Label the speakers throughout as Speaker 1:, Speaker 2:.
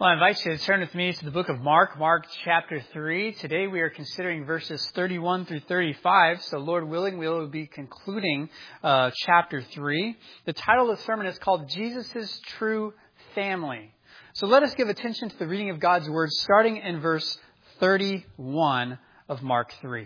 Speaker 1: Well, I invite you to turn with me to the book of Mark, Mark chapter 3. Today we are considering verses 31 through 35. So Lord willing, we will be concluding chapter 3. The title of the sermon is called Jesus' True Family. So let us give attention to the reading of God's Word starting in verse 31 of Mark 3.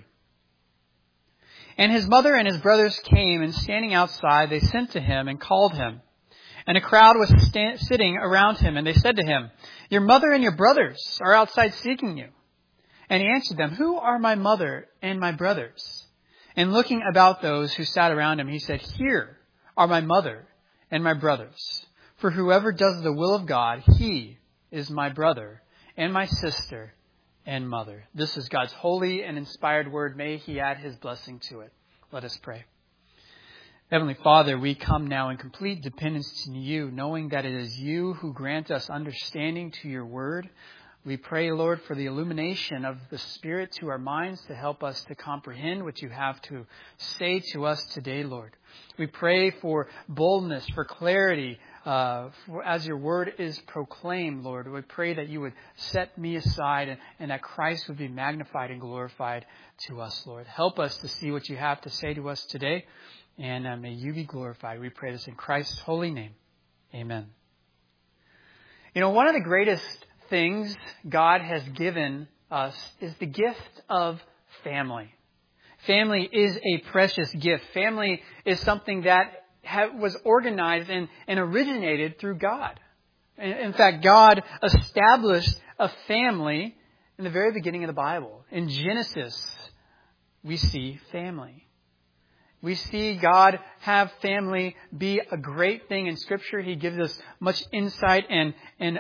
Speaker 1: And his mother and his brothers came, and standing outside, they sent to him and called him. And a crowd was sitting around him, and they said to him, "Your mother and your brothers are outside seeking you." And he answered them, "Who are my mother and my brothers?" And looking about those who sat around him, he said, "Here are my mother and my brothers. For whoever does the will of God, he is my brother and my sister and mother." This is God's holy and inspired word. May he add his blessing to it. Let us pray. Heavenly Father, we come now in complete dependence to you, knowing that it is you who grant us understanding to your word. We pray, Lord, for the illumination of the Spirit to our minds to help us to comprehend what you have to say to us today, Lord. We pray for boldness, for clarity, as your word is proclaimed, Lord. We pray that you would set me aside and that Christ would be magnified and glorified to us, Lord. Help us to see what you have to say to us today. And may you be glorified. We pray this in Christ's holy name. Amen. You know, one of the greatest things God has given us is the gift of family. Family is a precious gift. Family is something that was organized and originated through God. In fact, God established a family in the very beginning of the Bible. In Genesis, we see family. We see God have family be a great thing in Scripture. He gives us much insight and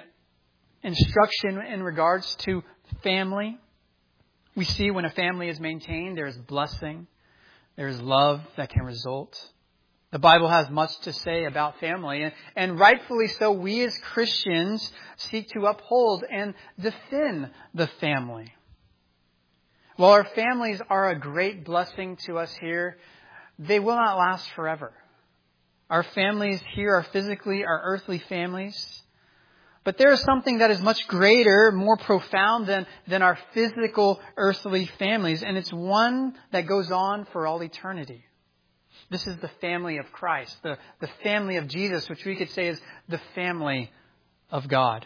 Speaker 1: instruction in regards to family. We see when a family is maintained, there is blessing, there is love that can result. The Bible has much to say about family, and rightfully so, we as Christians seek to uphold and defend the family. While our families are a great blessing to us here, they will not last forever. Our families here are physically our earthly families. But there is something that is much greater, more profound than our physical earthly families. And it's one that goes on for all eternity. This is the family of Christ, the family of Jesus, which we could say is the family of God.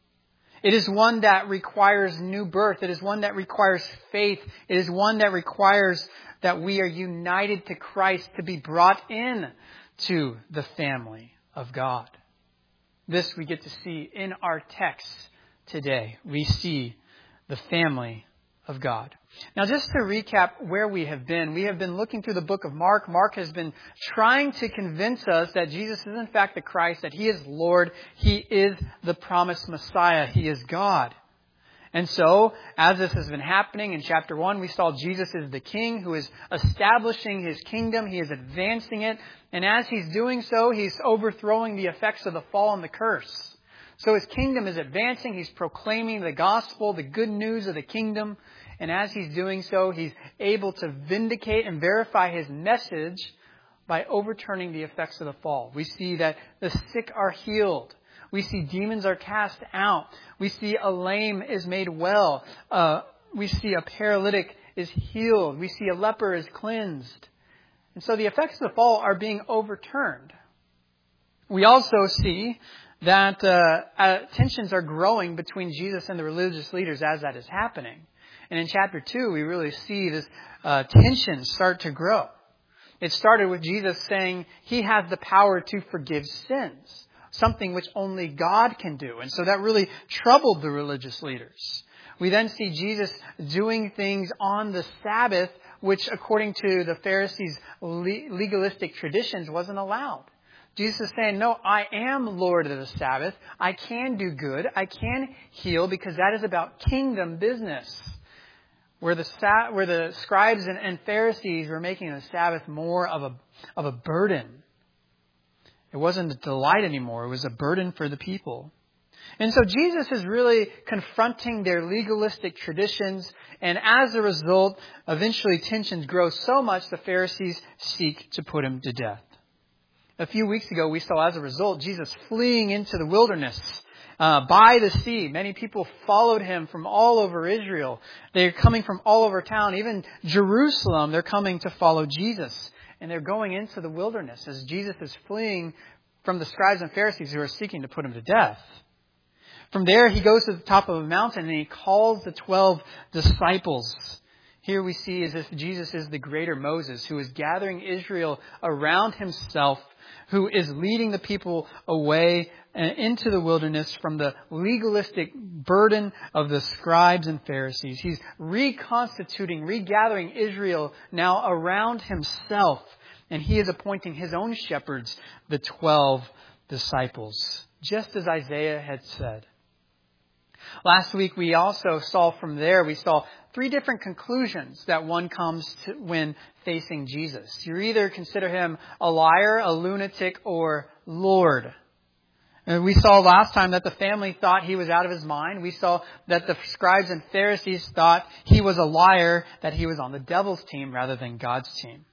Speaker 1: It is one that requires new birth. It is one that requires faith. It is one that requires that we are united to Christ to be brought in to the family of God. This we get to see in our text today. We see the family of God. Now, just to recap where we have been looking through the book of Mark. Mark has been trying to convince us that Jesus is in fact the Christ, that He is Lord, He is the promised Messiah, He is God. And so, as this has been happening in chapter 1, we saw Jesus is the King who is establishing His kingdom. He is advancing it. And as He's doing so, He's overthrowing the effects of the fall and the curse. So His kingdom is advancing. He's proclaiming the gospel, the good news of the kingdom. And as He's doing so, He's able to vindicate and verify His message by overturning the effects of the fall. We see that the sick are healed. We see demons are cast out. We see a lame is made well. We see a paralytic is healed. We see a leper is cleansed. And so the effects of the fall are being overturned. We also see that tensions are growing between Jesus and the religious leaders as that is happening. And in chapter 2, we really see this tension start to grow. It started with Jesus saying He has the power to forgive sins. Something which only God can do. And so that really troubled the religious leaders. We then see Jesus doing things on the Sabbath, which according to the Pharisees' legalistic traditions wasn't allowed. Jesus is saying, no, I am Lord of the Sabbath. I can do good. I can heal because that is about kingdom business. Where the scribes and Pharisees were making the Sabbath more of a burden. It wasn't a delight anymore. It was a burden for the people. And so Jesus is really confronting their legalistic traditions. And as a result, eventually tensions grow so much the Pharisees seek to put Him to death. A few weeks ago, we saw as a result Jesus fleeing into the wilderness by the sea. Many people followed him from all over Israel. They're coming from all over town. Even Jerusalem, they're coming to follow Jesus. And they're going into the wilderness as Jesus is fleeing from the scribes and Pharisees who are seeking to put him to death. From there, he goes to the top of a mountain and he calls the 12 disciples. Here we see as if Jesus is the greater Moses who is gathering Israel around himself, who is leading the people away into the wilderness from the legalistic burden of the scribes and Pharisees. He's regathering Israel now around himself, and he is appointing his own shepherds, the 12 disciples, just as Isaiah had said. Last week we also saw three different conclusions that one comes to when facing Jesus. You either consider him a liar, a lunatic, or Lord. And we saw last time that the family thought he was out of his mind. We saw that the scribes and Pharisees thought he was a liar, that he was on the devil's team rather than God's team.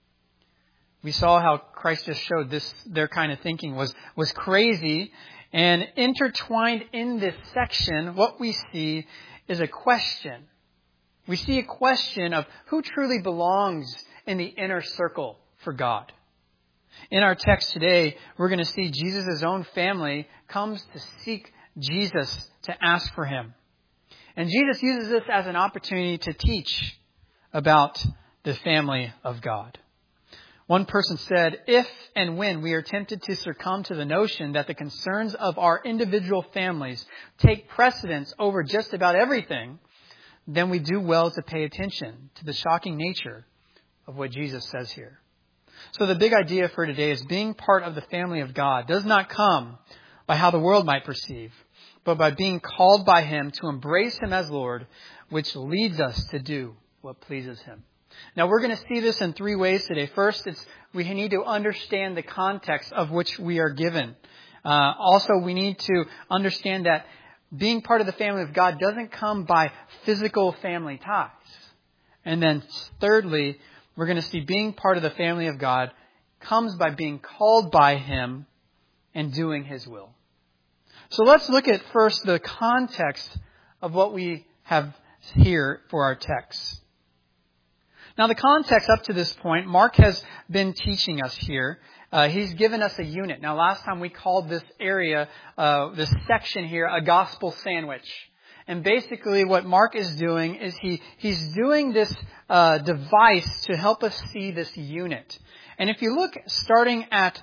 Speaker 1: We saw how Christ just showed their kind of thinking was crazy. And intertwined in this section, what we see is a question. We see a question of who truly belongs in the inner circle for God. In our text today, we're going to see Jesus' own family comes to seek Jesus to ask for him. And Jesus uses this as an opportunity to teach about the family of God. One person said, if and when we are tempted to succumb to the notion that the concerns of our individual families take precedence over just about everything, then we do well to pay attention to the shocking nature of what Jesus says here. So the big idea for today is being part of the family of God does not come by how the world might perceive, but by being called by him to embrace him as Lord, which leads us to do what pleases him. Now, we're going to see this in three ways today. First, we need to understand the context of which we are given. Also, we need to understand that being part of the family of God doesn't come by physical family ties. And then thirdly, we're going to see being part of the family of God comes by being called by him and doing his will. So let's look at first the context of what we have here for our text. Now, the context up to this point, Mark has been teaching us here. He's given us a unit. Now, last time we called this area, this section here, a gospel sandwich. And basically what Mark is doing is he's doing this device to help us see this unit. And if you look starting at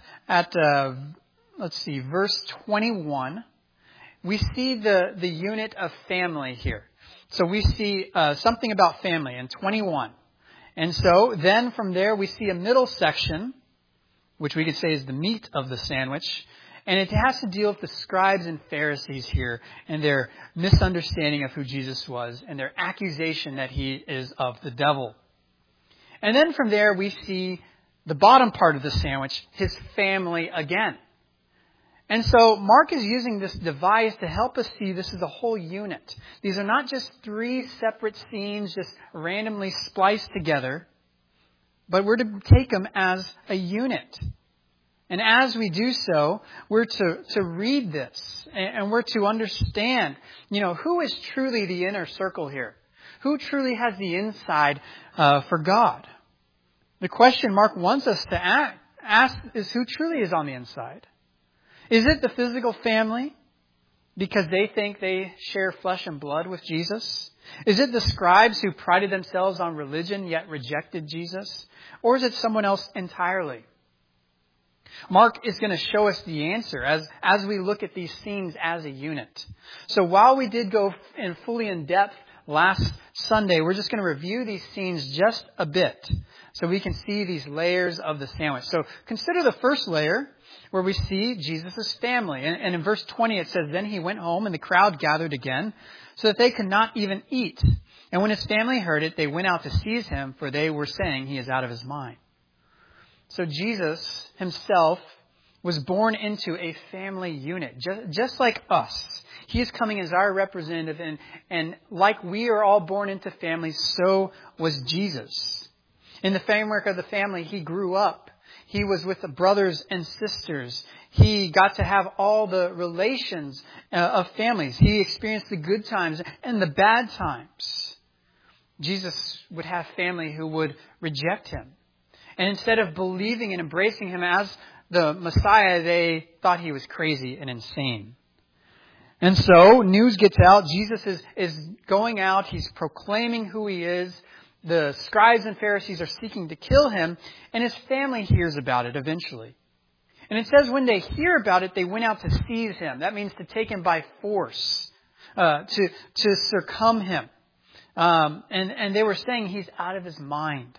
Speaker 1: verse 21, we see the unit of family here. So we see something about family in 21. And so then from there we see a middle section, which we could say is the meat of the sandwich. And it has to deal with the scribes and Pharisees here and their misunderstanding of who Jesus was and their accusation that he is of the devil. And then from there we see the bottom part of the sandwich, his family again. And so Mark is using this device to help us see this is a whole unit. These are not just three separate scenes just randomly spliced together, but we're to take them as a unit. And as we do so, we're to read this and we're to understand, who is truly the inner circle here? Who truly has the inside for God? The question Mark wants us to ask is who truly is on the inside? Is it the physical family because they think they share flesh and blood with Jesus? Is it the scribes who prided themselves on religion yet rejected Jesus? Or is it someone else entirely? Mark is going to show us the answer as we look at these scenes as a unit. So while we did go fully in depth last Sunday, we're just going to review these scenes just a bit so we can see these layers of the sandwich. So consider the first layer where we see Jesus' family. And in verse 20 it says, "Then he went home and the crowd gathered again so that they could not even eat. And when his family heard it, they went out to seize him, for they were saying he is out of his mind." So Jesus himself was born into a family unit, just like us. He is coming as our representative, and like we are all born into families, so was Jesus. In the framework of the family, he grew up. He was with the brothers and sisters. He got to have all the relations of families. He experienced the good times and the bad times. Jesus would have family who would reject him. And instead of believing and embracing him as the Messiah, they thought he was crazy and insane. And so news gets out. Jesus is going out. He's proclaiming who he is. The scribes and Pharisees are seeking to kill him. And his family hears about it eventually. And it says when they hear about it, they went out to seize him. That means to take him by force, to circum him. And they were saying he's out of his mind.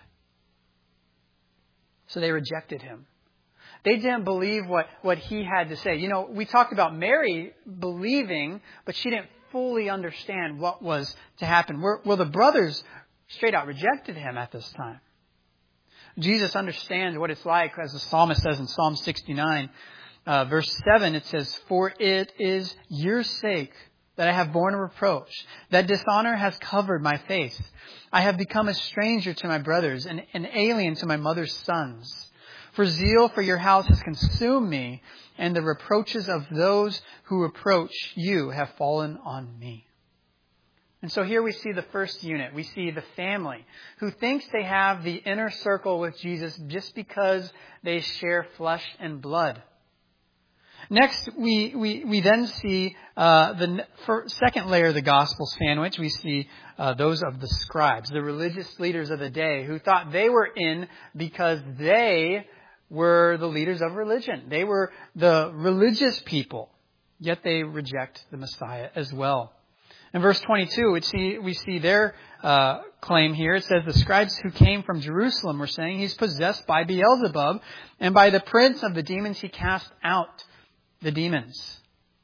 Speaker 1: So they rejected him. They didn't believe what he had to say. You know, we talked about Mary believing, but she didn't fully understand what was to happen. Well, the brothers straight out rejected him at this time. Jesus understands what it's like, as the psalmist says in Psalm 69, verse 7, it says, "For it is your sake that I have borne a reproach, that dishonor has covered my face. I have become a stranger to my brothers and an alien to my mother's sons. For zeal for your house has consumed me, and the reproaches of those who reproach you have fallen on me." And so here we see the first unit. We see the family who thinks they have the inner circle with Jesus just because they share flesh and blood. Next, we then see the second layer of the gospel sandwich. We see those of the scribes, the religious leaders of the day, who thought they were in because they were the leaders of religion. They were the religious people, yet they reject the Messiah as well. In verse 22, we see their claim here. It says, "The scribes who came from Jerusalem were saying, 'He's possessed by Beelzebub, and by the prince of the demons he cast out the demons.'"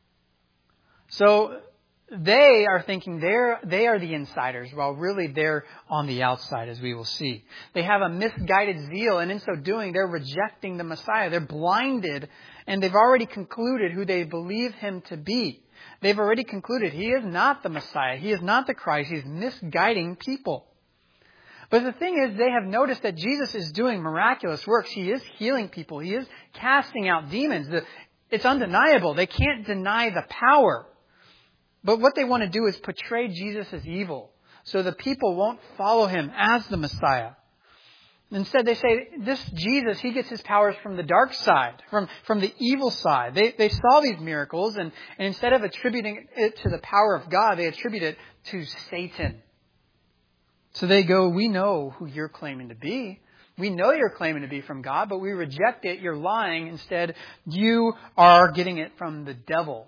Speaker 1: So they are thinking they are the insiders, while really they're on the outside, as we will see. They have a misguided zeal, and in so doing, they're rejecting the Messiah. They're blinded, and they've already concluded who they believe him to be. They've already concluded he is not the Messiah. He is not the Christ. He's misguiding people. But the thing is, they have noticed that Jesus is doing miraculous works. He is healing people. He is casting out demons. It's undeniable. They can't deny the power. But what they want to do is portray Jesus as evil, so the people won't follow him as the Messiah. Instead, they say, this Jesus, he gets his powers from the dark side, from the evil side. They saw these miracles, and instead of attributing it to the power of God, they attribute it to Satan. So they go, "We know who you're claiming to be. We know you're claiming to be from God, but we reject it. You're lying. Instead, you are getting it from the devil."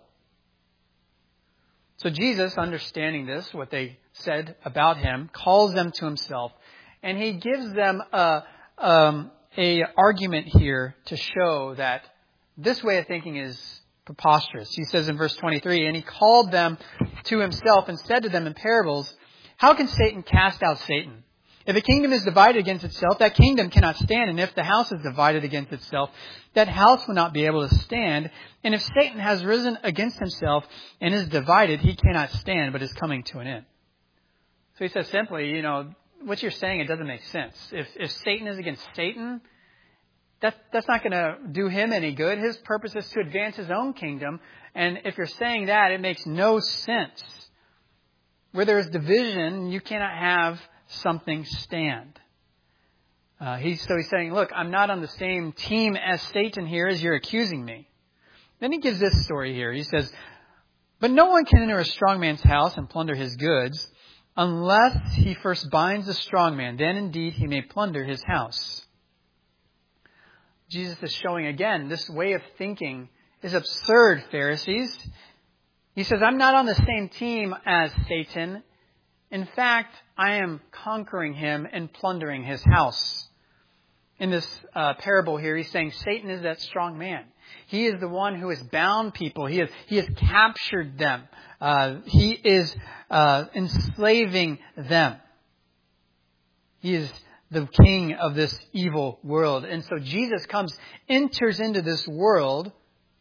Speaker 1: So Jesus, understanding this, what they said about him, calls them to himself. And he gives them a argument here to show that this way of thinking is preposterous. He says in verse 23, "And he called them to himself and said to them in parables, 'How can Satan cast out Satan? If a kingdom is divided against itself, that kingdom cannot stand. And if the house is divided against itself, that house will not be able to stand. And if Satan has risen against himself and is divided, he cannot stand, but is coming to an end.'" So he says simply, what you're saying, it doesn't make sense. If Satan is against Satan, that's not going to do him any good. His purpose is to advance his own kingdom. And if you're saying that, it makes no sense. Where there is division, you cannot have something stand. He's saying, "Look, I'm not on the same team as Satan here as you're accusing me." Then he gives this story here. He says, "But no one can enter a strong man's house and plunder his goods, unless he first binds the strong man. Then indeed he may plunder his house." Jesus is showing again, this way of thinking is absurd, Pharisees. He says, "I'm not on the same team as Satan. In fact, I am conquering him and plundering his house." In this parable here, he's saying Satan is that strong man. He is the one who has bound people. He has captured them. He is enslaving them. He is the king of this evil world. And so Jesus enters into this world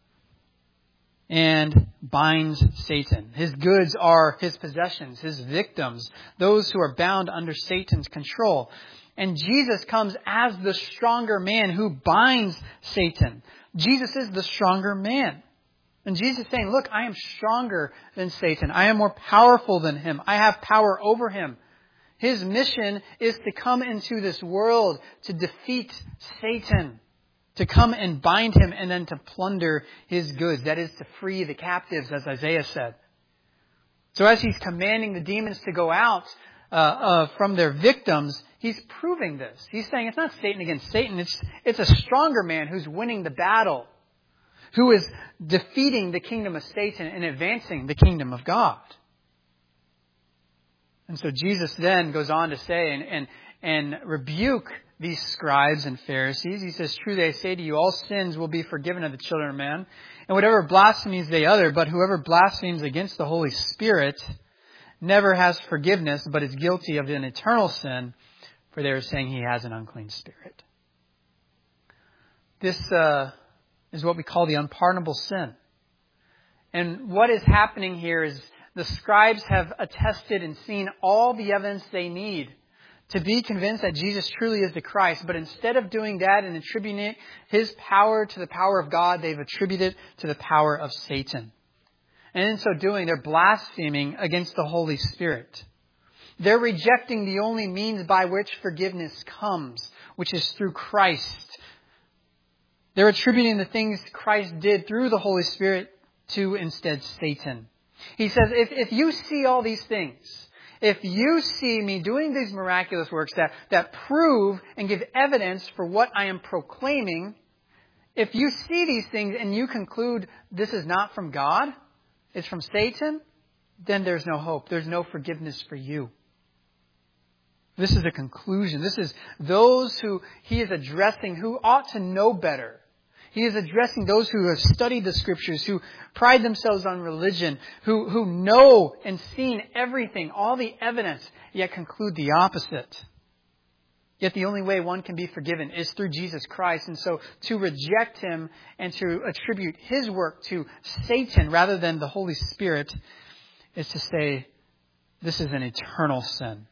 Speaker 1: and binds Satan. His goods are his possessions, his victims, those who are bound under Satan's control. And Jesus comes as the stronger man who binds Satan. Jesus is the stronger man. And Jesus is saying, look, I am stronger than Satan. I am more powerful than him. I have power over him. His mission is to come into this world to defeat Satan, to come and bind him and then to plunder his goods. That is to free the captives, as Isaiah said. So as he's commanding the demons to go out from their victims, he's proving this. He's saying it's not Satan against Satan. It's a stronger man who's winning the battle, who is defeating the kingdom of Satan and advancing the kingdom of God. And so Jesus then goes on to say and rebuke these scribes and Pharisees. He says, truly I say to you, all sins will be forgiven of the children of men, and whatever blasphemies they utter, but whoever blasphemes against the Holy Spirit never has forgiveness, but is guilty of an eternal sin, for they are saying he has an unclean spirit. This is what we call the unpardonable sin. And what is happening here is the scribes have attested and seen all the evidence they need to be convinced that Jesus truly is the Christ. But instead of doing that and attributing his power to the power of God, they've attributed it to the power of Satan. And in so doing, they're blaspheming against the Holy Spirit. They're rejecting the only means by which forgiveness comes, which is through Christ. They're attributing the things Christ did through the Holy Spirit to instead Satan. He says, if you see all these things, if you see me doing these miraculous works that prove and give evidence for what I am proclaiming, if you see these things and you conclude this is not from God, it's from Satan, then there's no hope. There's no forgiveness for you. This is a conclusion. This is those who he is addressing who ought to know better. He is addressing those who have studied the Scriptures, who pride themselves on religion, who know and seen everything, all the evidence, yet conclude the opposite. Yet the only way one can be forgiven is through Jesus Christ. And so to reject him and to attribute his work to Satan rather than the Holy Spirit is to say this is an eternal sin.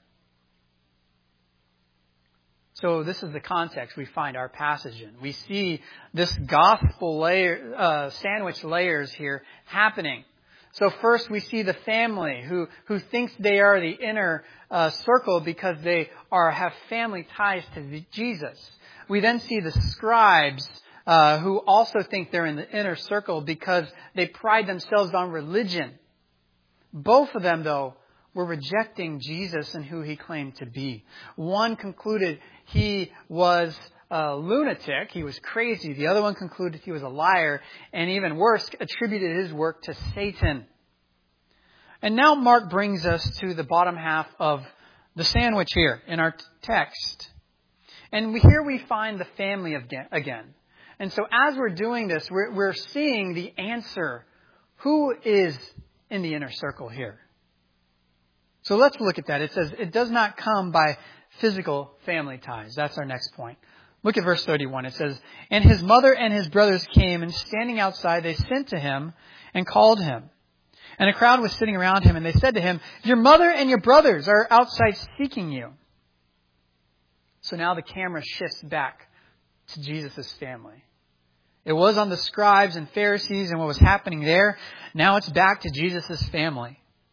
Speaker 1: So this is the context we find our passage in. We see this gospel layer, sandwich layers here happening. So first we see the family who thinks they are the inner circle because they have family ties to Jesus. We then see the scribes who also think they're in the inner circle because they pride themselves on religion. Both of them, though, were rejecting Jesus and who he claimed to be. One concluded he was a lunatic, he was crazy. The other one concluded he was a liar, and even worse, attributed his work to Satan. And now Mark brings us to the bottom half of the sandwich here in our text. And here we find the family again. And so as we're doing this, we're seeing the answer. Who is in the inner circle here? So let's look at that. It says, it does not come by physical family ties. That's our next point. Look at verse 31. It says, and his mother and his brothers came, and standing outside, they sent to him and called him. And a crowd was sitting around him, and they said to him, your mother and your brothers are outside seeking you. So now the camera shifts back to Jesus' family. It was on the scribes and Pharisees and what was happening there. Now it's back to Jesus' family.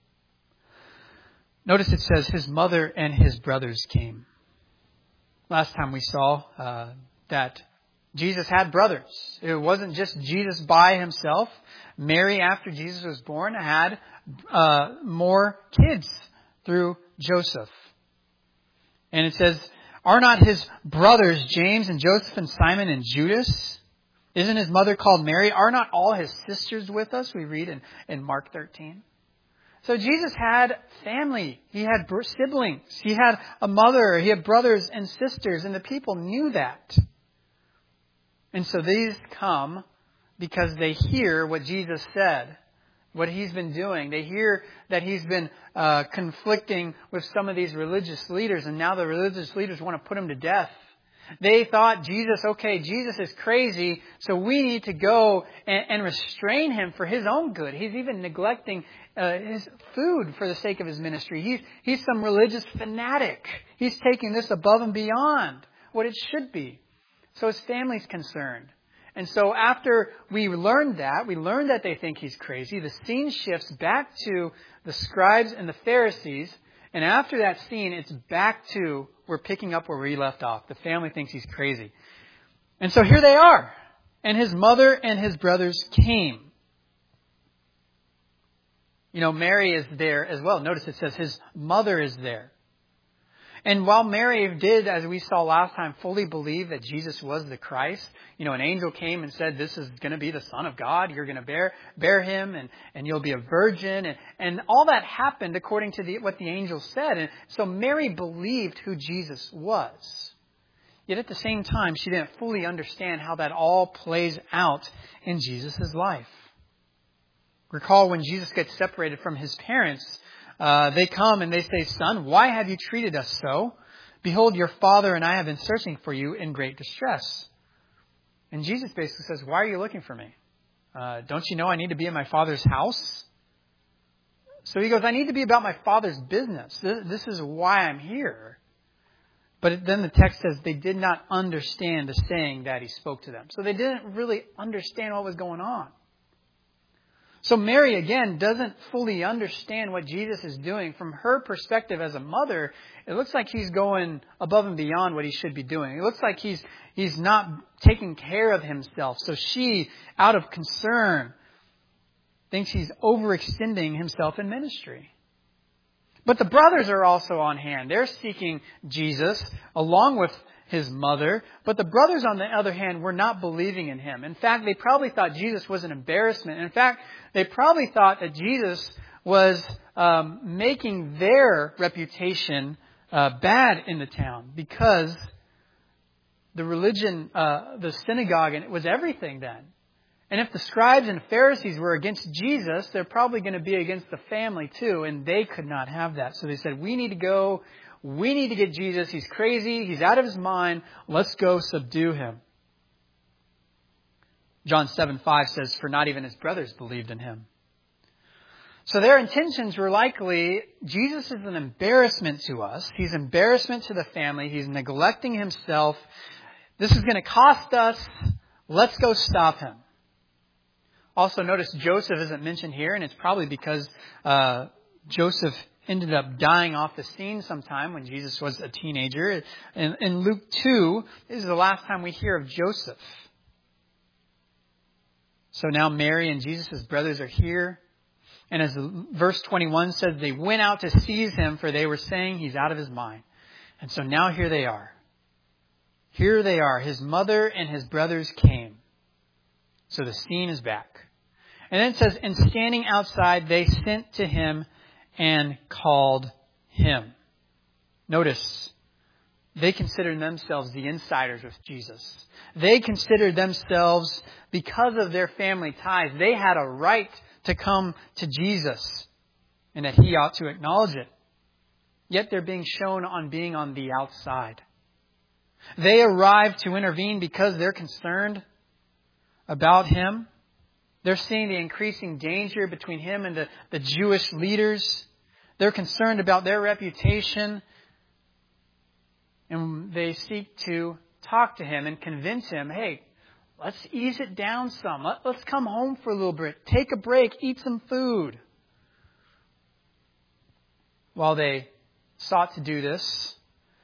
Speaker 1: Notice it says his mother and his brothers came. Last time we saw that Jesus had brothers. It wasn't just Jesus by himself. Mary, after Jesus was born, had more kids through Joseph. And it says, are not his brothers James and Joseph and Simon and Judas? Isn't his mother called Mary? Are not all his sisters with us? We read in Mark 13. So Jesus had family. He had siblings. He had a mother. He had brothers and sisters. And the people knew that. And so these come because they hear what Jesus said, what he's been doing. They hear that he's been conflicting with some of these religious leaders. And now the religious leaders want to put him to death. They thought Jesus is crazy, so we need to go and restrain him for his own good. He's even neglecting his food for the sake of his ministry. He's some religious fanatic. He's taking this above and beyond what it should be. So his family's concerned. And so after we learned that they think he's crazy, the scene shifts back to the scribes and the Pharisees. And after that scene, it's back to, we're picking up where we left off. The family thinks he's crazy. And so here they are. And his mother and his brothers came. Mary is there as well. Notice it says his mother is there. And while Mary did, as we saw last time, fully believe that Jesus was the Christ, an angel came and said, this is going to be the Son of God. You're going to bear him and you'll be a virgin. And all that happened according to what the angel said. And so Mary believed who Jesus was. Yet at the same time, she didn't fully understand how that all plays out in Jesus' life. Recall when Jesus gets separated from his parents, they come and they say, "Son, why have you treated us so? Behold, your father and I have been searching for you in great distress." And Jesus basically says, "Why are you looking for me? Don't you know I need to be in my Father's house?" So he goes, "I need to be about my Father's business. This is why I'm here." But then the text says they did not understand the saying that he spoke to them. So they didn't really understand what was going on. So Mary, again, doesn't fully understand what Jesus is doing. From her perspective as a mother, it looks like he's going above and beyond what he should be doing. It looks like he's not taking care of himself. So she, out of concern, thinks he's overextending himself in ministry. But the brothers are also on hand. They're seeking Jesus along with his mother. But the brothers, on the other hand, were not believing in him. In fact, they probably thought Jesus was an embarrassment. In fact, they probably thought that Jesus was making their reputation bad in the town, because the religion, the synagogue, and it was everything then. And if the scribes and Pharisees were against Jesus, they're probably going to be against the family too, and they could not have that. So they said, "We need to go. We need to get Jesus. He's crazy. He's out of his mind. Let's go subdue him." John 7:5 says, "For not even his brothers believed in him." So their intentions were likely, Jesus is an embarrassment to us. He's an embarrassment to the family. He's neglecting himself. This is going to cost us. Let's go stop him. Also, notice Joseph isn't mentioned here, and it's probably because Joseph ended up dying off the scene sometime when Jesus was a teenager. In Luke 2, this is the last time we hear of Joseph. So now Mary and Jesus' brothers are here. And as verse 21 says, they went out to seize him, for they were saying he's out of his mind. And so now here they are. Here they are. His mother and his brothers came. So the scene is back. And then it says, "And standing outside, they sent to him and called him." Notice, they considered themselves the insiders with Jesus. They considered themselves, because of their family ties, they had a right to come to Jesus and that he ought to acknowledge it. Yet they're being shown on being on the outside. They arrived to intervene because they're concerned about him. They're seeing the increasing danger between him and the Jewish leaders. They're concerned about their reputation. And they seek to talk to him and convince him, "Hey, let's ease it down some. Let's come home for a little bit. Take a break. Eat some food." While they sought to do this,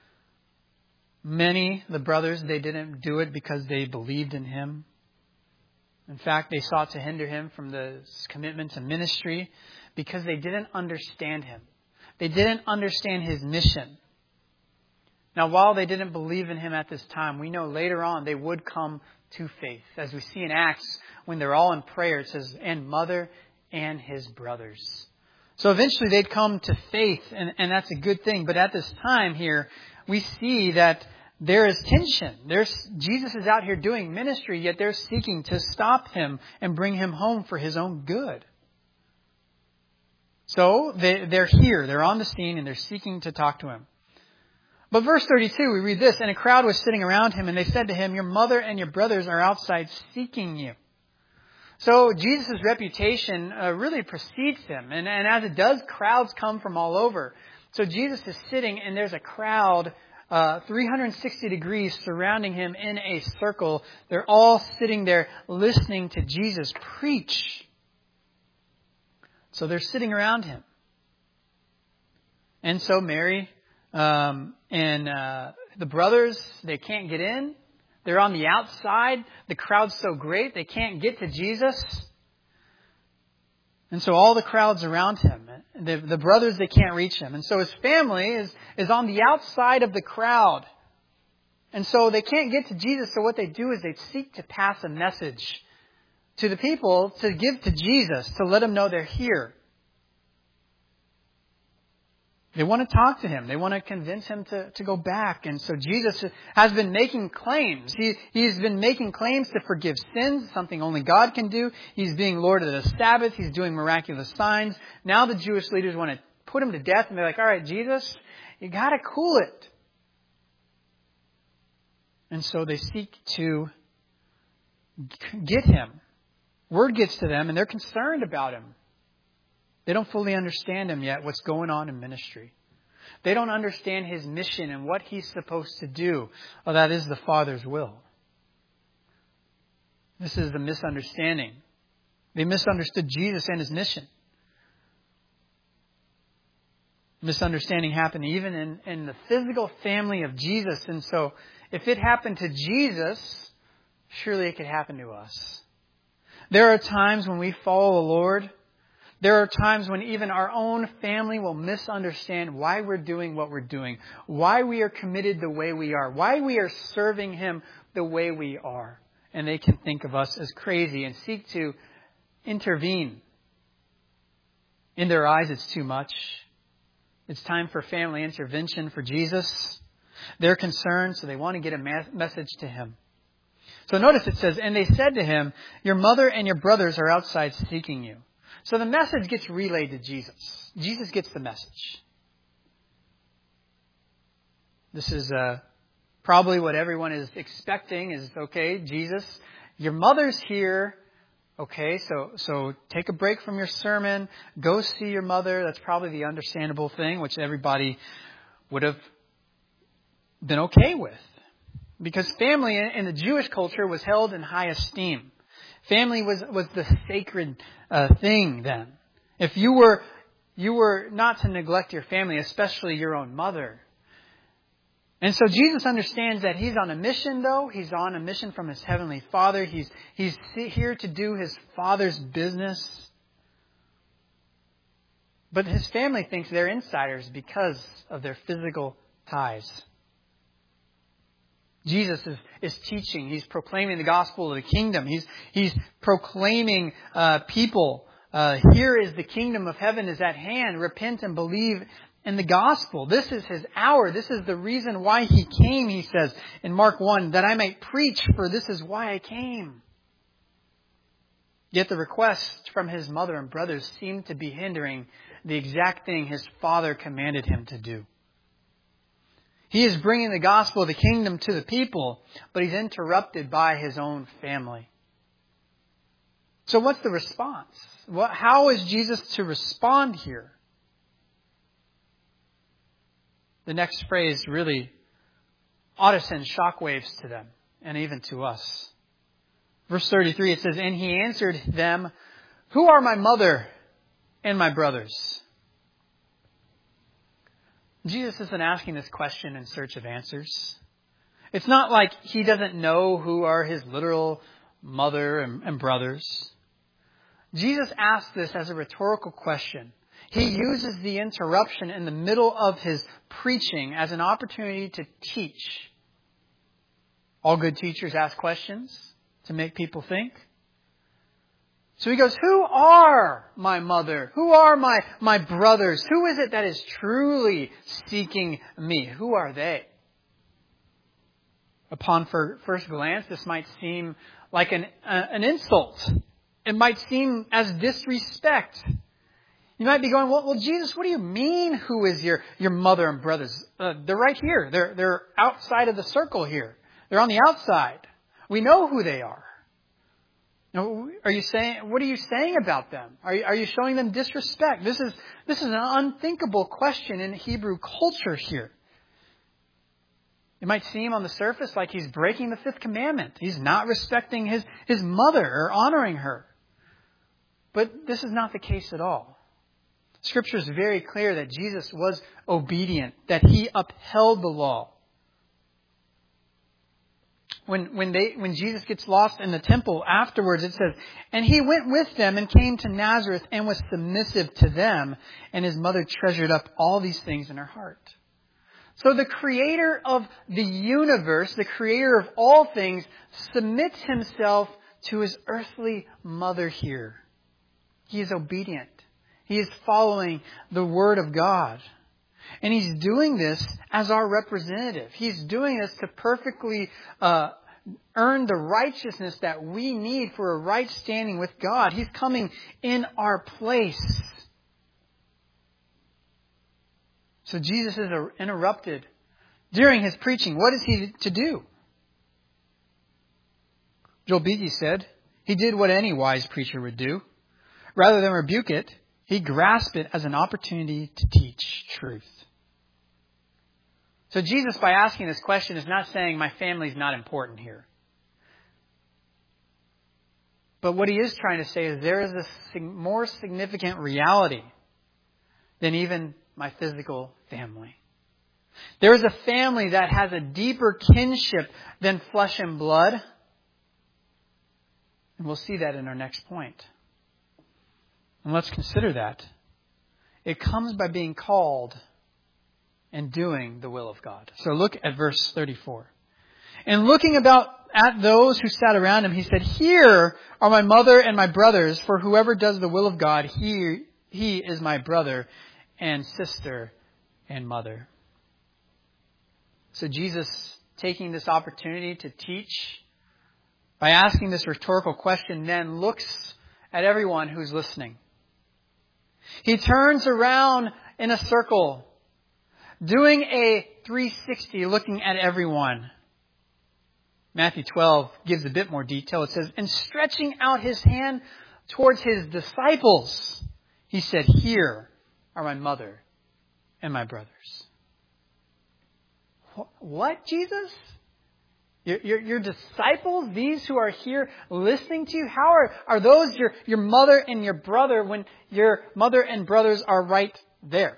Speaker 1: the brothers, they didn't do it because they believed in him. In fact, they sought to hinder him from the commitment to ministry because they didn't understand him. They didn't understand his mission. Now, while they didn't believe in him at this time, we know later on they would come to faith. As we see in Acts, when they're all in prayer, it says, "and mother and his brothers." So eventually they'd come to faith, and that's a good thing. But at this time here, we see that there is tension. Jesus is out here doing ministry, yet they're seeking to stop him and bring him home for his own good. So they're here. They're on the scene, and they're seeking to talk to him. But verse 32, we read this, and a crowd was sitting around him, and they said to him, your mother and your brothers are outside seeking you. So Jesus' reputation really precedes him. And as it does, crowds come from all over. So Jesus is sitting, and there's a crowd 360 degrees surrounding him in a circle. They're all sitting there listening to Jesus preach. So they're sitting around him. And so Mary and the brothers, they can't get in. They're on the outside. The crowd's so great, they can't get to Jesus. And so all the crowd's around him. The brothers, they can't reach him. And so his family is on the outside of the crowd. And so they can't get to Jesus. So what they do is they seek to pass a message to the people to give to Jesus, to let them know they're here. They want to talk to him. They want to convince him to go back. And so Jesus has been making claims. He's been making claims to forgive sins, something only God can do. He's being Lord of the Sabbath. He's doing miraculous signs. Now the Jewish leaders want to put him to death. And they're like, all right, Jesus, you got to cool it. And so they seek to get him. Word gets to them and they're concerned about him. They don't fully understand him yet, what's going on in ministry. They don't understand his mission and what he's supposed to do. Oh, that is the Father's will. This is the misunderstanding. They misunderstood Jesus and his mission. Misunderstanding happened even in the physical family of Jesus. And so if it happened to Jesus, surely it could happen to us. There are times when we follow the Lord. There are times when even our own family will misunderstand why we're doing what we're doing, why we are committed the way we are, why we are serving him the way we are. And they can think of us as crazy and seek to intervene. In their eyes, it's too much. It's time for family intervention for Jesus. They're concerned, so they want to get a message to him. So notice it says, and they said to him, your mother and your brothers are outside seeking you. So the message gets relayed to Jesus. Jesus gets the message. This is probably what everyone is expecting is, okay, Jesus, your mother's here. Okay, so take a break from your sermon. Go see your mother. That's probably the understandable thing, which everybody would have been okay with. Because family in the Jewish culture was held in high esteem. Family was the sacred thing then. If you were not to neglect your family, especially your own mother. And so Jesus understands that he's on a mission, though. He's on a mission from his heavenly Father. He's here to do his Father's business. But his family thinks they're insiders because of their physical ties. Jesus is teaching. He's proclaiming the gospel of the kingdom. He's proclaiming people. Here is the kingdom of heaven is at hand. Repent and believe in the gospel. This is his hour. This is the reason why he came, he says in Mark 1, that I might preach, for this is why I came. Yet the request from his mother and brothers seemed to be hindering the exact thing his Father commanded him to do. He is bringing the gospel of the kingdom to the people, but he's interrupted by his own family. So what's the response? How is Jesus to respond here? The next phrase really ought to send shockwaves to them and even to us. Verse 33, it says, and he answered them, who are my mother and my brothers? Jesus isn't asking this question in search of answers. It's not like he doesn't know who are his literal mother and brothers. Jesus asked this as a rhetorical question. He uses the interruption in the middle of his preaching as an opportunity to teach. All good teachers ask questions to make people think. So he goes, who are my mother? Who are my brothers? Who is it that is truly seeking me? Who are they? Upon first glance, this might seem like an insult. It might seem as disrespect. You might be going, well, Jesus, what do you mean who is your mother and brothers? They're right here. They're outside of the circle here. They're on the outside. We know who they are. Now, what are you saying about them? Are you showing them disrespect? This is an unthinkable question in Hebrew culture here. It might seem on the surface like he's breaking the fifth commandment. He's not respecting his mother or honoring her. But this is not the case at all. Scripture is very clear that Jesus was obedient, that he upheld the law. When Jesus gets lost in the temple afterwards, it says, and he went with them and came to Nazareth and was submissive to them, and his mother treasured up all these things in her heart. So the creator of the universe, the creator of all things, submits himself to his earthly mother here. He is obedient. He is following the Word of God. And he's doing this as our representative. He's doing this to perfectly earn the righteousness that we need for a right standing with God. He's coming in our place. So Jesus is interrupted during his preaching. What is he to do? Joel Beatty said, he did what any wise preacher would do. Rather than rebuke it, he grasped it as an opportunity to teach truth. So Jesus, by asking this question, is not saying my family is not important here. But what he is trying to say is there is a more significant reality than even my physical family. There is a family that has a deeper kinship than flesh and blood. And we'll see that in our next point. And let's consider that. It comes by being called and doing the will of God. So look at verse 34. And looking about at those who sat around him, he said, here are my mother and my brothers, for whoever does the will of God, he is my brother and sister and mother. So Jesus, taking this opportunity to teach, by asking this rhetorical question, then looks at everyone who's listening. He turns around in a circle, doing a 360, looking at everyone. Matthew 12 gives a bit more detail. It says, and stretching out his hand towards his disciples, he said, here are my mother and my brothers. What, Jesus? Your disciples, these who are here listening to you, how are those your mother and your brother when your mother and brothers are right there?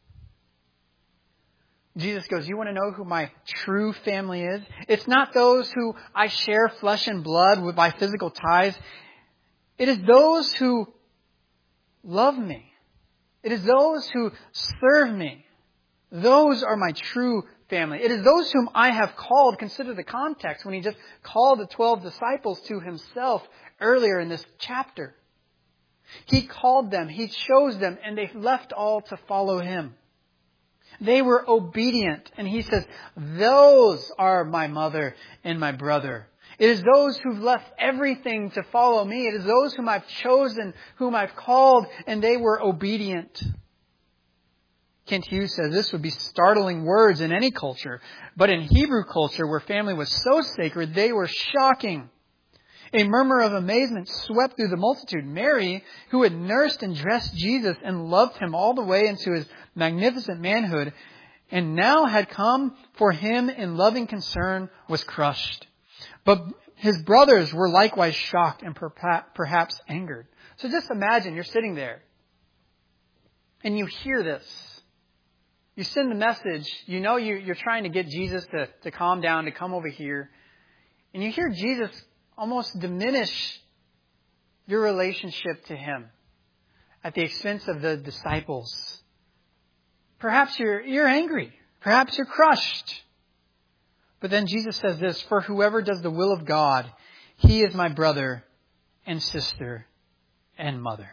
Speaker 1: Jesus goes, you want to know who my true family is? It's not those who I share flesh and blood with by physical ties. It is those who love me. It is those who serve me. Those are my true family. It is those whom I have called. Consider the context when he just called the 12 disciples to himself earlier in this chapter. He called them, he chose them, and they left all to follow him. They were obedient. And he says, those are my mother and my brother. It is those who've left everything to follow me. It is those whom I've chosen, whom I've called, and they were obedient. Kent Hughes says this would be startling words in any culture, but in Hebrew culture, where family was so sacred, they were shocking. A murmur of amazement swept through the multitude. Mary, who had nursed and dressed Jesus and loved him all the way into his magnificent manhood, and now had come for him in loving concern, was crushed. But his brothers were likewise shocked and perhaps angered. So just imagine you're sitting there and you hear this. You send the message. You know you're trying to get Jesus to calm down, to come over here. And you hear Jesus almost diminish your relationship to him at the expense of the disciples. Perhaps you're angry. Perhaps you're crushed. But then Jesus says this, for whoever does the will of God, he is my brother and sister and mother.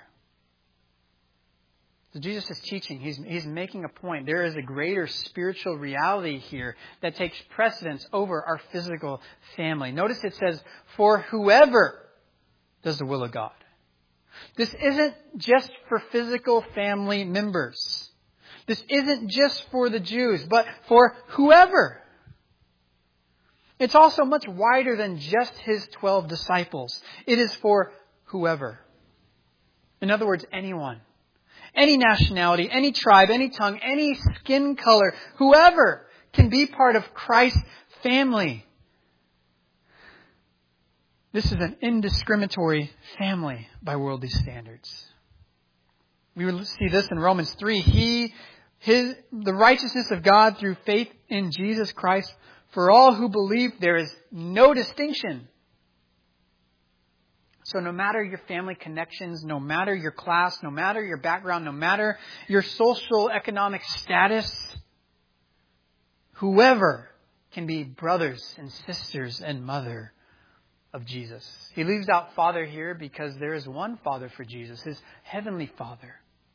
Speaker 1: So Jesus is teaching. He's making a point. There is a greater spiritual reality here that takes precedence over our physical family. Notice it says, for whoever does the will of God. This isn't just for physical family members. This isn't just for the Jews, but for whoever. It's also much wider than just his 12 disciples. It is for whoever. In other words, anyone. Any nationality, any tribe, any tongue, any skin color, whoever can be part of Christ's family. This is an indiscriminatory family by worldly standards. We will see this in Romans 3. The righteousness of God through faith in Jesus Christ for all who believe, there is no distinction. So no matter your family connections, no matter your class, no matter your background, no matter your social economic status, whoever can be brothers and sisters and mother of Jesus. He leaves out Father here because there is one Father for Jesus, his heavenly Father.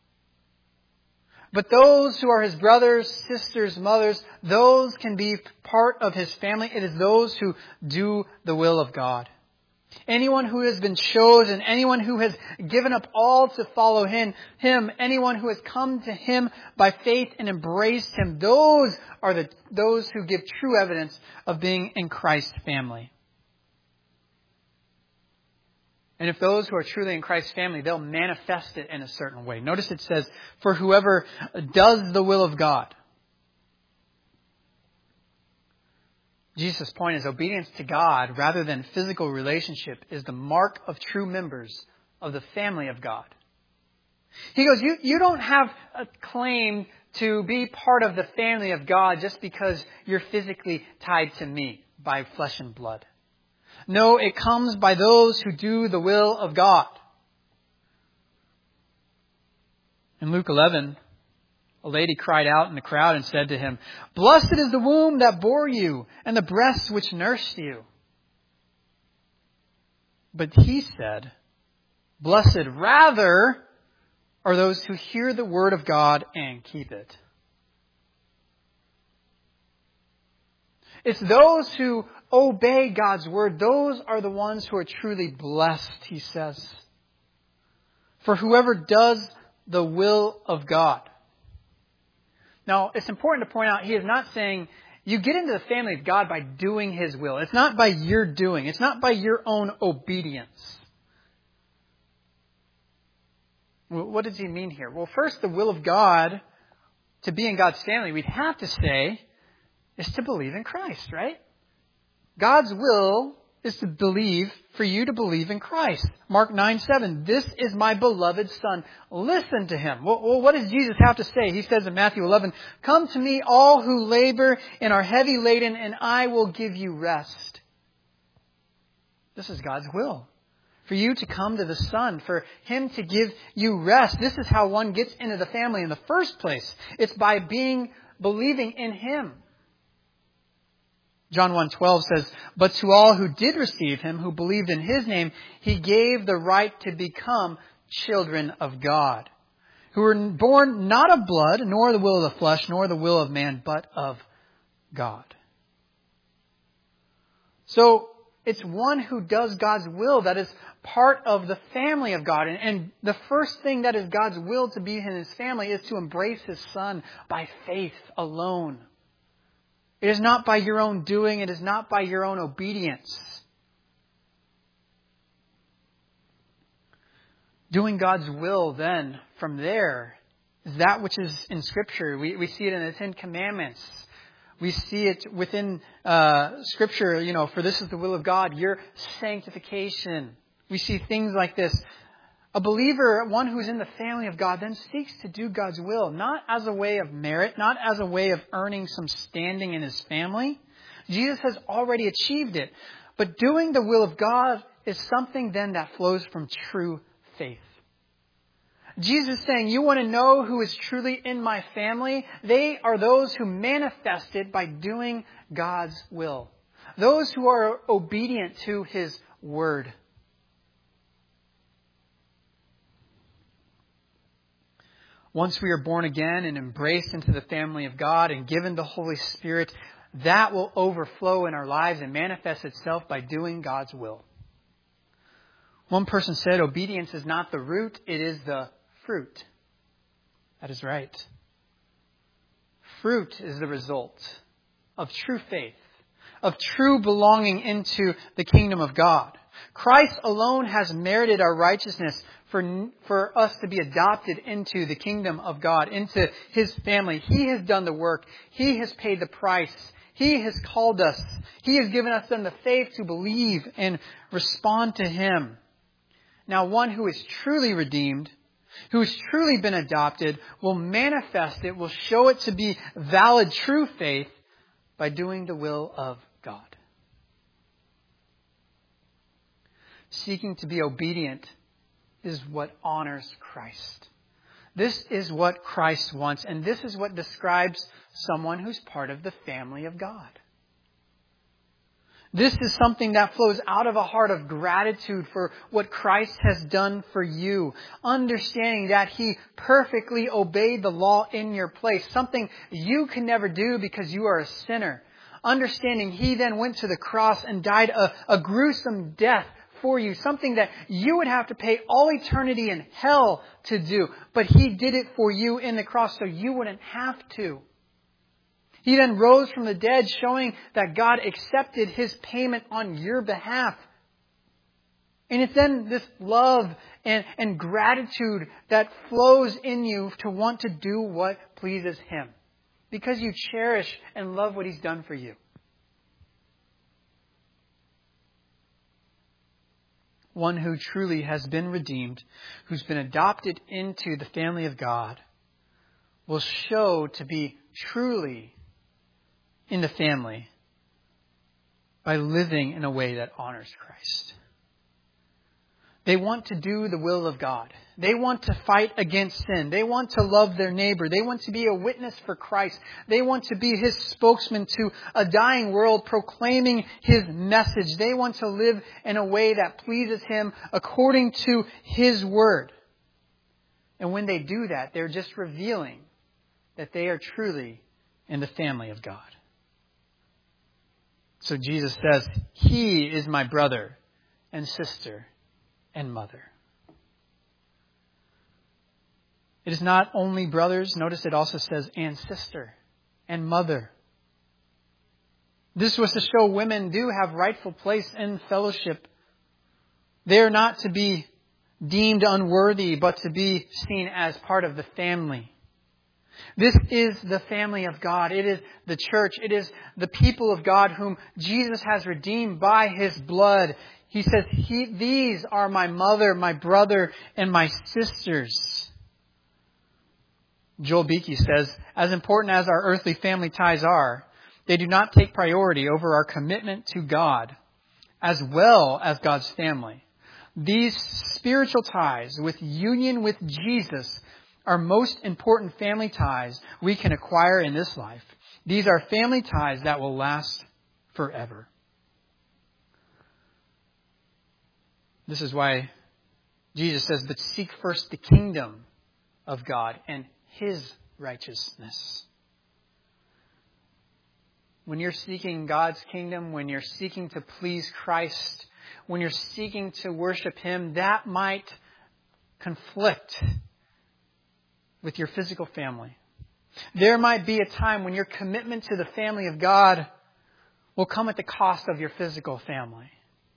Speaker 1: But those who are his brothers, sisters, mothers, those can be part of his family. It is those who do the will of God. Anyone who has been chosen, anyone who has given up all to follow him, anyone who has come to him by faith and embraced him, those are those who give true evidence of being in Christ's family. And if those who are truly in Christ's family, they'll manifest it in a certain way. Notice it says, for whoever does the will of God. Jesus' point is obedience to God rather than physical relationship is the mark of true members of the family of God. He goes, you don't have a claim to be part of the family of God just because you're physically tied to me by flesh and blood. No, it comes by those who do the will of God. In Luke 11, a lady cried out in the crowd and said to him, "Blessed is the womb that bore you and the breasts which nursed you." But he said, "Blessed rather are those who hear the word of God and keep it." It's those who obey God's word. Those are the ones who are truly blessed, he says. For whoever does the will of God. Now, it's important to point out, he is not saying you get into the family of God by doing his will. It's not by your doing. It's not by your own obedience. What does he mean here? Well, first, the will of God, to be in God's family, we'd have to say, is to believe in Christ, right? God's will is to believe, for you to believe in Christ. Mark 9:7, "This is my beloved Son. Listen to him." Well, what does Jesus have to say? He says in Matthew 11, "Come to me, all who labor and are heavy laden, and I will give you rest." This is God's will. For you to come to the Son, for him to give you rest. This is how one gets into the family in the first place. It's by believing in him. John 1:12 says, "But to all who did receive him, who believed in his name, he gave the right to become children of God, who were born not of blood, nor the will of the flesh, nor the will of man, but of God." So it's one who does God's will that is part of the family of God. And the first thing that is God's will to be in his family is to embrace his Son by faith alone. It is not by your own doing. It is not by your own obedience. Doing God's will then, from there, is that which is in Scripture. We see it in the Ten Commandments. We see it within Scripture, for this is the will of God, your sanctification. We see things like this. A believer, one who's in the family of God, then seeks to do God's will, not as a way of merit, not as a way of earning some standing in his family. Jesus has already achieved it. But doing the will of God is something then that flows from true faith. Jesus is saying, you want to know who is truly in my family? They are those who manifest it by doing God's will. Those who are obedient to his word. Once we are born again and embraced into the family of God and given the Holy Spirit, that will overflow in our lives and manifest itself by doing God's will. One person said, obedience is not the root, it is the fruit. That is right. Fruit is the result of true faith, of true belonging into the kingdom of God. Christ alone has merited our righteousness for us to be adopted into the kingdom of God, into His family. He has done the work. He has paid the price. He has called us. He has given us then the faith to believe and respond to Him. Now, one who is truly redeemed, who has truly been adopted, will manifest it, will show it to be valid, true faith by doing the will of God. Seeking to be obedient is what honors Christ. This is what Christ wants, and this is what describes someone who's part of the family of God. This is something that flows out of a heart of gratitude for what Christ has done for you. Understanding that He perfectly obeyed the law in your place. Something you can never do because you are a sinner. Understanding He then went to the cross and died a gruesome death for you. Something that you would have to pay all eternity in hell to do. But He did it for you in the cross so you wouldn't have to. He then rose from the dead, showing that God accepted His payment on your behalf. And it's then this love and gratitude that flows in you to want to do what pleases Him. Because you cherish and love what He's done for you. One who truly has been redeemed, who's been adopted into the family of God, will show to be truly in the family by living in a way that honors Christ. They want to do the will of God. They want to fight against sin. They want to love their neighbor. They want to be a witness for Christ. They want to be His spokesman to a dying world, proclaiming His message. They want to live in a way that pleases Him according to His word. And when they do that, they're just revealing that they are truly in the family of God. So Jesus says, He is my brother and sister and mother. It is not only brothers. Notice it also says, and sister and mother. This was to show women do have rightful place in fellowship. They are not to be deemed unworthy, but to be seen as part of the family. This is the family of God. It is the church. It is the people of God whom Jesus has redeemed by His blood. He says, these are my mother, my brother, and my sisters. Joel Beakey says, as important as our earthly family ties are, they do not take priority over our commitment to God as well as God's family. These spiritual ties with union with Jesus are most important family ties we can acquire in this life. These are family ties that will last forever. This is why Jesus says, but seek first the kingdom of God and His righteousness. When you're seeking God's kingdom, when you're seeking to please Christ, when you're seeking to worship Him, that might conflict with your physical family. There might be a time when your commitment to the family of God will come at the cost of your physical family.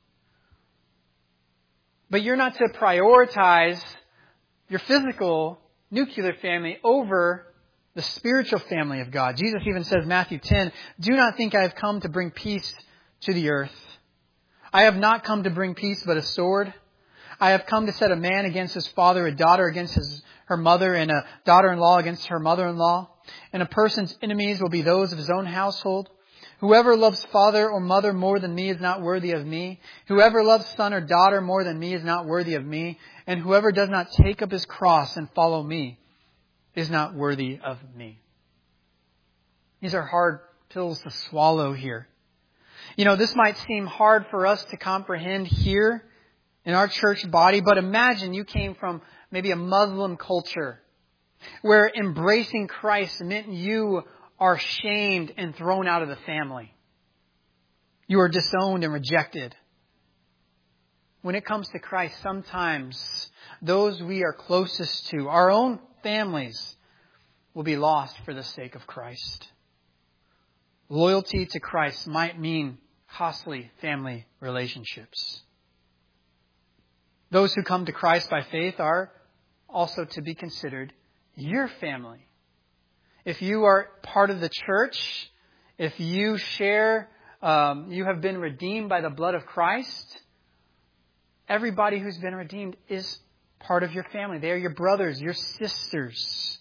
Speaker 1: But you're not to prioritize your physical nuclear family over the spiritual family of God. Jesus even says, Matthew 10, do not think I have come to bring peace to the earth. I have not come to bring peace, but a sword. I have come to set a man against his father, a daughter against her mother, and a daughter-in-law against her mother-in-law. And a person's enemies will be those of his own household. Whoever loves father or mother more than me is not worthy of me. Whoever loves son or daughter more than me is not worthy of me. And whoever does not take up his cross and follow me is not worthy of me. These are hard pills to swallow here. You know, this might seem hard for us to comprehend here in our church body, but imagine you came from maybe a Muslim culture where embracing Christ meant you are shamed and thrown out of the family. You are disowned and rejected. when it comes to Christ, sometimes those we are closest to, our own families, will be lost for the sake of Christ. Loyalty to Christ might mean costly family relationships. Those who come to Christ by faith are also to be considered your family. If you are part of the church, if you share, you have been redeemed by the blood of Christ, everybody who's been redeemed is part of your family. They are your brothers, your sisters.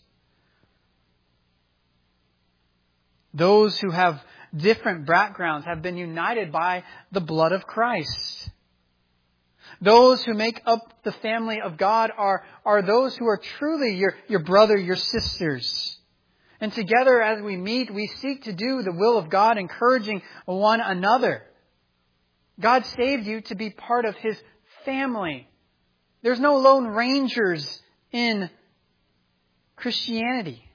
Speaker 1: Those who have different backgrounds have been united by the blood of Christ. Those who make up the family of God are those who are truly your brother, your sisters. And together as we meet, we seek to do the will of God, encouraging one another. God saved you to be part of His family. There's no lone rangers in Christianity.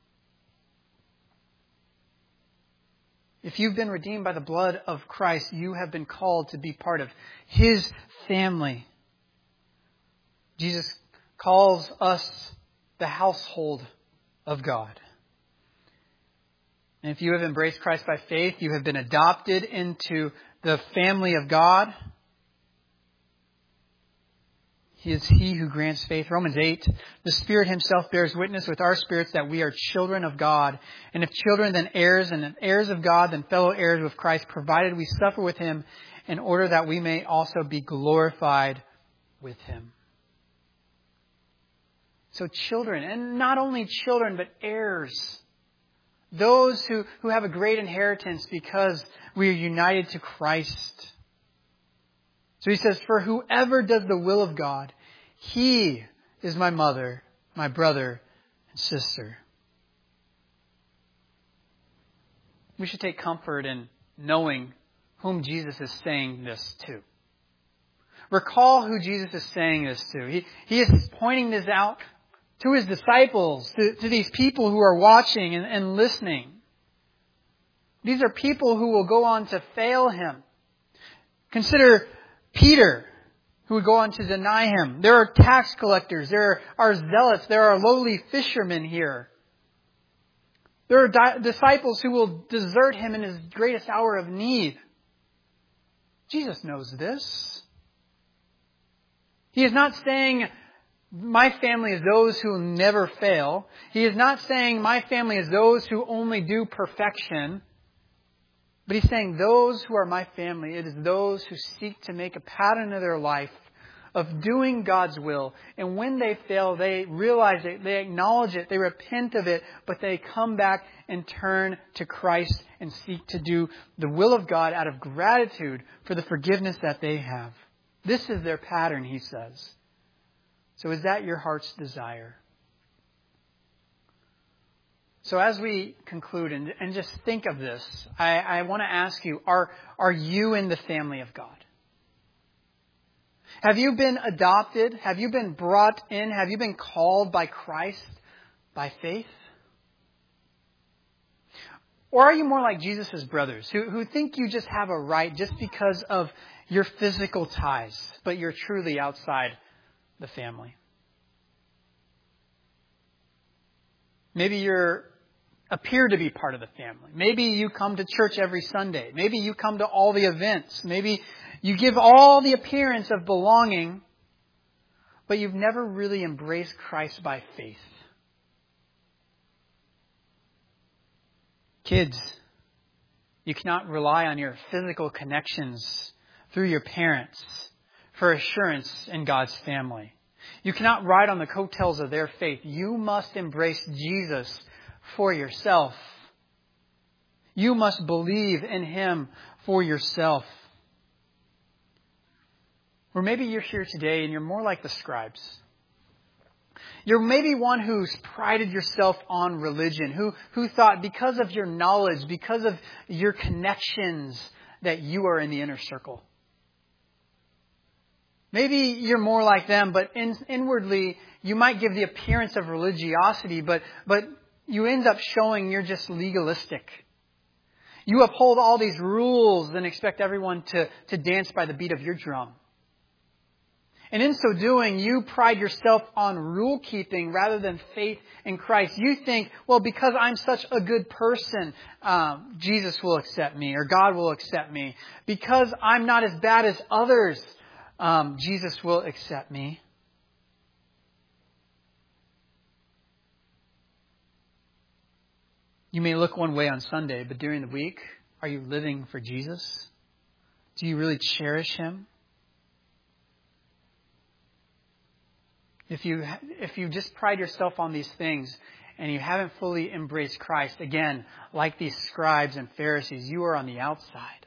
Speaker 1: If you've been redeemed by the blood of Christ, you have been called to be part of His family. Jesus calls us the household of God. And if you have embraced Christ by faith, you have been adopted into the family of God. He is He who grants faith. Romans 8, the Spirit Himself bears witness with our spirits that we are children of God. And if children, then heirs, and if heirs of God, then fellow heirs with Christ, provided we suffer with Him in order that we may also be glorified with Him. So children, and not only children, but heirs. Those who have a great inheritance because we are united to Christ. So he says, for whoever does the will of God, he is my mother, my brother, and sister. We should take comfort in knowing whom Jesus is saying this to. Recall who Jesus is saying this to. He is pointing this out to His disciples, to these people who are watching and listening. These are people who will go on to fail Him. Consider Peter, who would go on to deny Him. There are tax collectors. There are zealots. There are lowly fishermen here. There are disciples who will desert Him in His greatest hour of need. Jesus knows this. He is not saying, my family is those who never fail. He is not saying, my family is those who only do perfection. But He's saying, those who are my family, it is those who seek to make a pattern of their life of doing God's will. And when they fail, they realize it, they acknowledge it, they repent of it, but they come back and turn to Christ and seek to do the will of God out of gratitude for the forgiveness that they have. This is their pattern, he says. So is that your heart's desire? So as we conclude and just think of this, I want to ask you, are you in the family of God? Have you been adopted? Have you been brought in? Have you been called by Christ by faith? Or are you more like Jesus' brothers who think you just have a right just because of your physical ties, but you're truly outside the family? Maybe you appear to be part of the family. Maybe you come to church every Sunday. Maybe you come to all the events. Maybe you give all the appearance of belonging, but you've never really embraced Christ by faith. Kids, you cannot rely on your physical connections through your parents for assurance in God's family. You cannot ride on the coattails of their faith. You must embrace Jesus for yourself. You must believe in Him for yourself. Or maybe you're here today and you're more like the scribes. You're maybe one who's prided yourself on religion, who thought because of your knowledge, because of your connections, that you are in the inner circle. Maybe you're more like them, but inwardly you might give the appearance of religiosity, but you end up showing you're just legalistic. You uphold all these rules and expect everyone to dance by the beat of your drum. And in so doing, you pride yourself on rule keeping rather than faith in Christ. You think, well, because I'm such a good person, Jesus will accept me or God will accept me. Because I'm not as bad as others, Jesus will accept me. You may look one way on Sunday, but during the week, are you living for Jesus? Do you really cherish Him? If you just pride yourself on these things and you haven't fully embraced Christ, again, like these scribes and Pharisees, you are on the outside.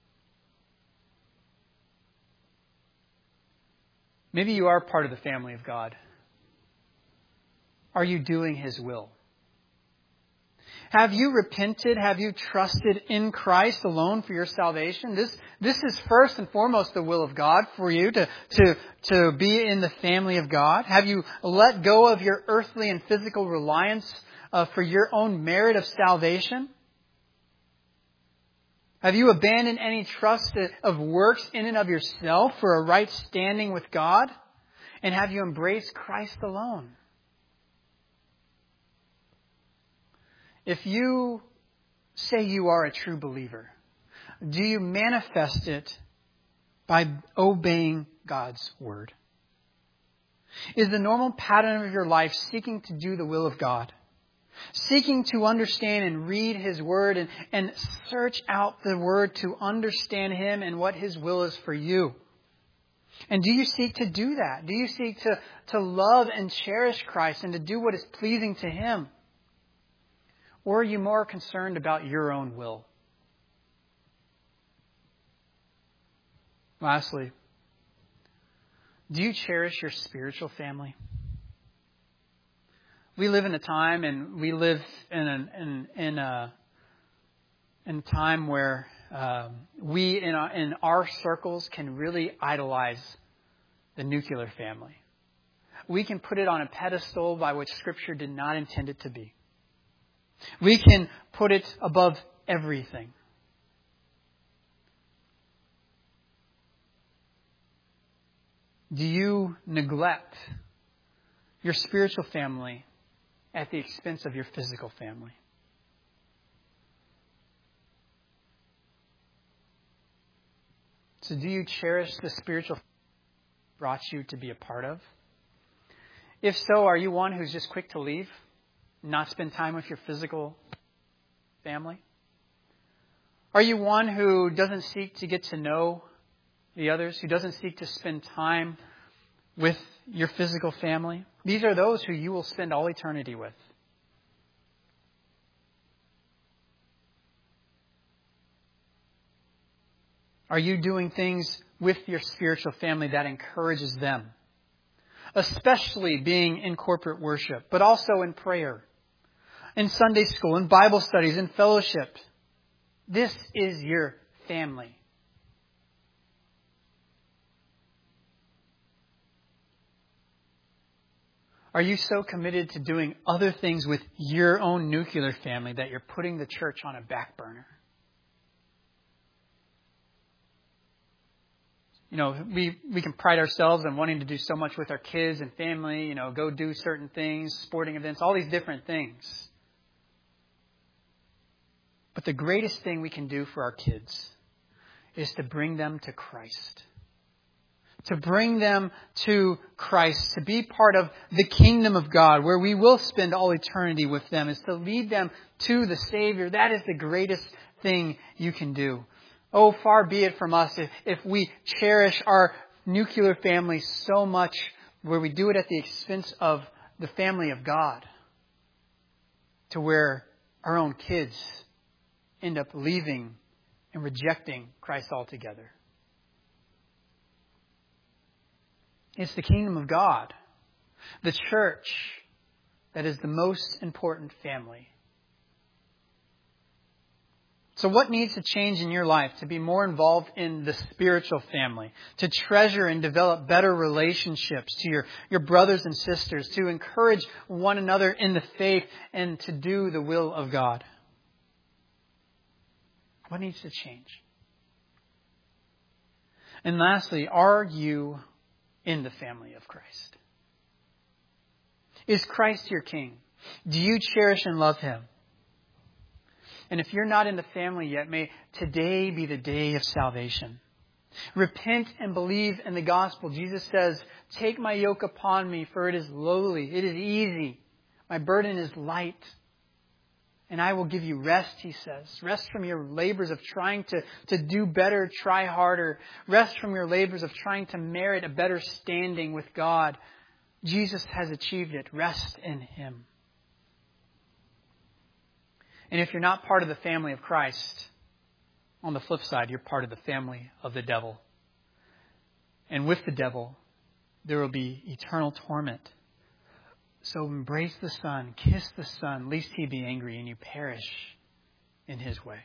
Speaker 1: Maybe you are part of the family of God. Are you doing His will? Have you repented? Have you trusted in Christ alone for your salvation? This is first and foremost the will of God for you to be in the family of God. Have you let go of your earthly and physical reliance for your own merit of salvation? Have you abandoned any trust of works in and of yourself for a right standing with God? And have you embraced Christ alone? If you say you are a true believer, do you manifest it by obeying God's word? Is the normal pattern of your life seeking to do the will of God? Seeking to understand and read His word and search out the word to understand Him and what His will is for you? And do you seek to do that? Do you seek to love and cherish Christ and to do what is pleasing to Him? Or are you more concerned about your own will? Lastly, do you cherish your spiritual family? We live in a time, and we live in a time where we in our circles can really idolize the nuclear family. We can put it on a pedestal by which Scripture did not intend it to be. We can put it above everything. Do you neglect your spiritual family at the expense of your physical family? So do you cherish the spiritual family brought you to be a part of? If so, are you one who's just quick to leave? Not spend time with your physical family? Are you one who doesn't seek to get to know the others, who doesn't seek to spend time with your physical family? These are those who you will spend all eternity with. Are you doing things with your spiritual family that encourages them? Especially being in corporate worship, but also in prayer, in Sunday school, in Bible studies, in fellowship. This is your family. Are you so committed to doing other things with your own nuclear family that you're putting the church on a back burner? You know, we can pride ourselves on wanting to do so much with our kids and family, you know, go do certain things, sporting events, all these different things. But the greatest thing we can do for our kids is to bring them to Christ. To bring them to Christ, to be part of the kingdom of God, where we will spend all eternity with them, is to lead them to the Savior. That is the greatest thing you can do. Oh, far be it from us if we cherish our nuclear family so much, where we do it at the expense of the family of God, to where our own kids end up leaving and rejecting Christ altogether. It's the kingdom of God, the church, that is the most important family. So what needs to change in your life to be more involved in the spiritual family, to treasure and develop better relationships to your brothers and sisters, to encourage one another in the faith, and to do the will of God? What needs to change? And lastly, are you in the family of Christ? Is Christ your King? Do you cherish and love Him? And if you're not in the family yet, may today be the day of salvation. Repent and believe in the gospel. Jesus says, take my yoke upon me, for it is lowly, it is easy. My burden is light. And I will give you rest, He says. Rest from your labors of trying to do better, try harder. Rest from your labors of trying to merit a better standing with God. Jesus has achieved it. Rest in Him. And if you're not part of the family of Christ, on the flip side, you're part of the family of the devil. And with the devil, there will be eternal torment. So embrace the Son, kiss the Son, lest He be angry and you perish in His way.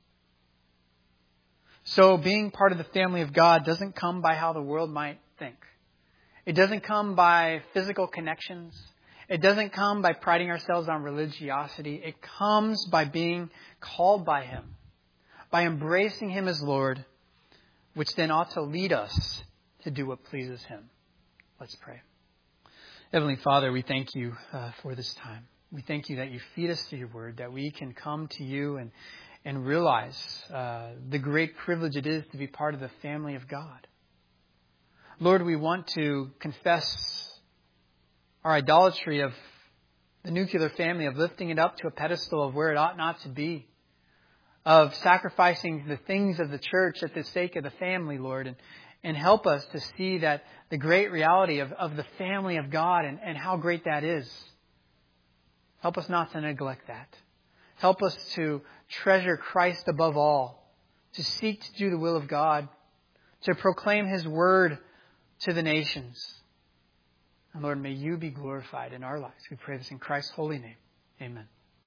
Speaker 1: So being part of the family of God doesn't come by how the world might think. It doesn't come by physical connections. It doesn't come by priding ourselves on religiosity. It comes by being called by Him, by embracing Him as Lord, which then ought to lead us to do what pleases Him. Let's pray. Heavenly Father, we thank You for this time. We thank You that You feed us through Your Word, that we can come to You and realize the great privilege it is to be part of the family of God. Lord, we want to confess our idolatry of the nuclear family, of lifting it up to a pedestal of where it ought not to be, of sacrificing the things of the church at the sake of the family, Lord, and help us to see that the great reality of the family of God and how great that is. Help us not to neglect that. Help us to treasure Christ above all, to seek to do the will of God, to proclaim His word to the nations. And Lord, may You be glorified in our lives. We pray this in Christ's holy name. Amen.